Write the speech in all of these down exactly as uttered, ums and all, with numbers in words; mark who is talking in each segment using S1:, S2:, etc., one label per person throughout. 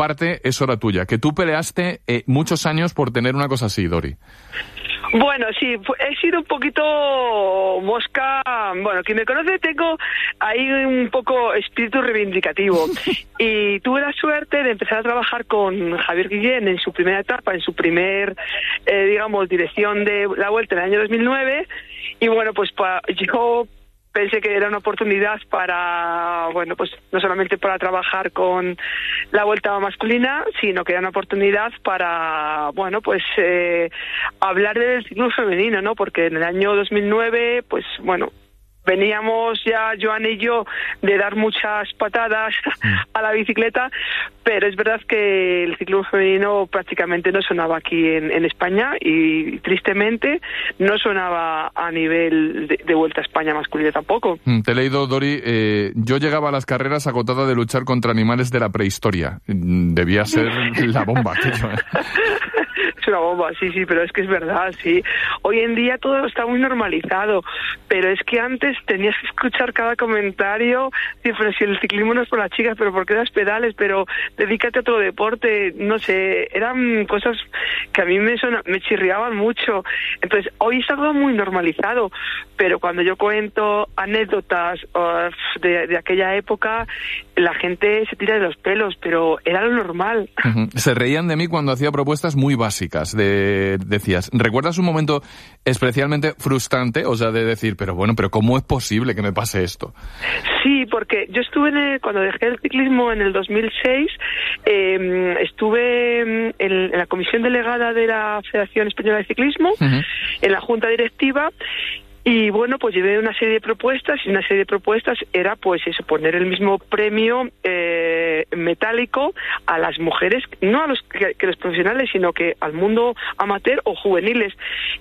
S1: parte es hora tuya, que tú peleaste eh, muchos años por tener una cosa así, Dori.
S2: Bueno, sí, he sido un poquito mosca. Bueno, quien me conoce, tengo ahí un poco espíritu reivindicativo. Y tuve la suerte de empezar a trabajar con Javier Guillén en su primera etapa, en su primer, eh, digamos, dirección de la Vuelta en el año dos mil nueve. Y bueno, pues pa, yo pensé que era una oportunidad para, bueno, pues no solamente para trabajar con la Vuelta masculina, sino que era una oportunidad para, bueno, pues eh, hablar del ciclismo femenino, ¿no? Porque en el año dos mil nueve, pues bueno, veníamos ya Joan y yo de dar muchas patadas a la bicicleta, pero es verdad que el ciclismo femenino prácticamente no sonaba aquí en, en España y tristemente no sonaba a nivel de, de Vuelta a España masculina tampoco.
S1: Te he leído, Dori, eh, yo llegaba a las carreras agotada de luchar contra animales de la prehistoria. Debía ser la bomba aquello, ¿eh?
S2: Es una bomba, sí, sí, pero es que es verdad, sí. Hoy en día todo está muy normalizado, pero es que antes tenías que escuchar cada comentario, sí, pero si el ciclismo no es por las chicas, pero ¿por qué das pedales? Pero dedícate a otro deporte, no sé, eran cosas que a mí me, son, me chirriaban mucho. Entonces, hoy está todo muy normalizado, pero cuando yo cuento anécdotas uh, de, de aquella época, la gente se tira de los pelos, pero era lo normal.
S1: Uh-huh. Se reían de mí cuando hacía propuestas muy básicas. De, decías, ¿recuerdas un momento especialmente frustrante? O sea, de decir, pero bueno, pero ¿cómo es posible que me pase esto?
S2: Sí, porque yo estuve, en el, cuando dejé el ciclismo en el dos mil seis, eh, estuve en, en la comisión delegada de la Federación Española de Ciclismo, uh-huh. en la junta directiva. Y bueno, pues llevé una serie de propuestas y una serie de propuestas era pues eso, poner el mismo premio eh, metálico a las mujeres, no a los que, que los profesionales, sino que al mundo amateur o juveniles.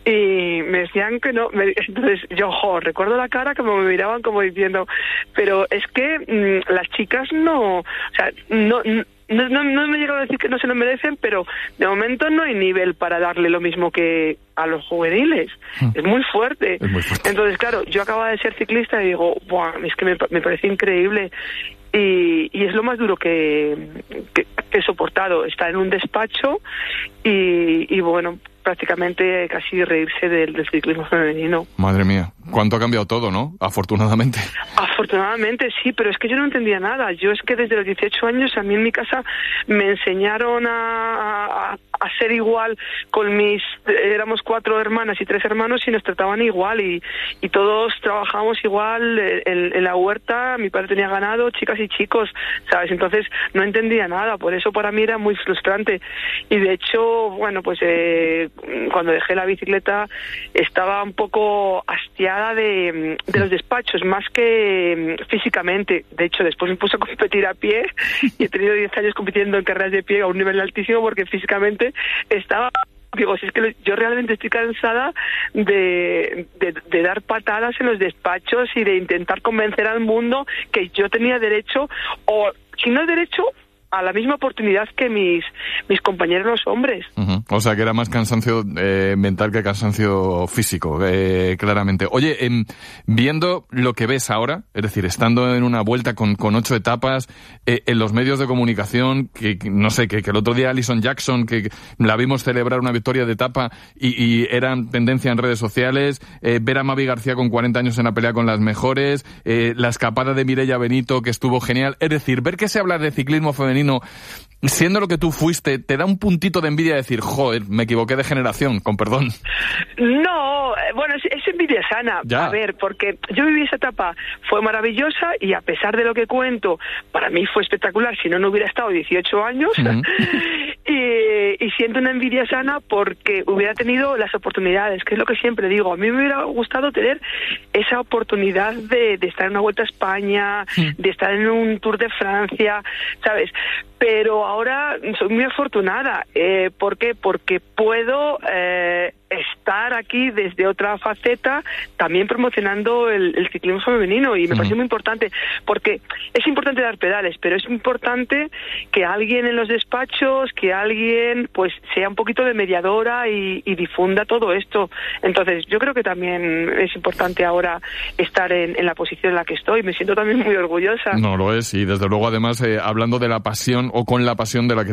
S2: Y me decían que no, me, entonces yo jo, recuerdo la cara como me miraban como diciendo, pero es que mmm, las chicas no, o sea, no... no No, no, no me llegan a decir que no se lo merecen, pero de momento no hay nivel para darle lo mismo que a los juveniles. Mm. Es muy fuerte.
S1: Es muy fuerte.
S2: Entonces, claro, yo acababa de ser ciclista y digo, buah, es que me, me parece increíble. Y, y es lo más duro que, que, que he soportado, estar en un despacho y, y bueno, prácticamente casi reírse del, del ciclismo femenino.
S1: Madre mía, cuánto ha cambiado todo, ¿no? Afortunadamente.
S2: Afortunadamente sí, pero es que yo no entendía nada. Yo es que desde los dieciocho años a mí en mi casa me enseñaron a, a, a ser igual con mis... Éramos cuatro hermanas y tres hermanos y nos trataban igual y, y todos trabajábamos igual en, en la huerta. Mi padre tenía ganado, chicas y chicos, ¿sabes? Entonces no entendía nada, por eso para mí era muy frustrante. Y de hecho, bueno, pues eh, cuando dejé la bicicleta estaba un poco hastiada de, de los despachos, más que físicamente. De hecho, después me puse a competir a pie y he tenido diez años compitiendo en carreras de pie a un nivel altísimo porque físicamente estaba... Digo, si es que yo realmente estoy cansada de, de, de dar patadas en los despachos y de intentar convencer al mundo que yo tenía derecho, o si no derecho, a la misma oportunidad que mis mis compañeros los hombres.
S1: Uh-huh. O sea, que era más cansancio eh, mental que cansancio físico, eh, claramente. Oye, eh, viendo lo que ves ahora, es decir, estando en una vuelta con, con ocho etapas, eh, en los medios de comunicación, que, que no sé, que, que el otro día Alison Jackson, que, que la vimos celebrar una victoria de etapa y, y era tendencia en redes sociales, eh, ver a Mavi García con cuarenta años en la pelea con las mejores, eh, la escapada de Mireia Benito, que estuvo genial. Es decir, ver que se habla de ciclismo femenino siendo lo que tú fuiste, ¿te da un puntito de envidia decir, joder, me equivoqué de generación, con perdón?
S2: No, bueno, es, es envidia sana.
S1: Ya.
S2: A ver, porque yo viví esa etapa, fue maravillosa y a pesar de lo que cuento, para mí fue espectacular, si no, no hubiera estado dieciocho años. Uh-huh. y, y siento una envidia sana porque hubiera tenido las oportunidades, que es lo que siempre digo. A mí me hubiera gustado tener esa oportunidad de, de estar en una Vuelta a España, uh-huh. de estar en un Tour de Francia, ¿sabes? Pero ahora soy muy afortunada. Eh, ¿Por qué? Porque puedo eh, estar aquí desde otra faceta, también promocionando el, el ciclismo femenino, y me uh-huh. parece muy importante, porque es importante dar pedales, pero es importante que alguien en los despachos, que alguien pues sea un poquito de mediadora y, y difunda todo esto. Entonces yo creo que también es importante ahora estar en, en la posición en la que estoy. Me siento también muy orgullosa.
S1: No, lo es, y desde luego además eh, hablando de la pasión o con la pasión de la que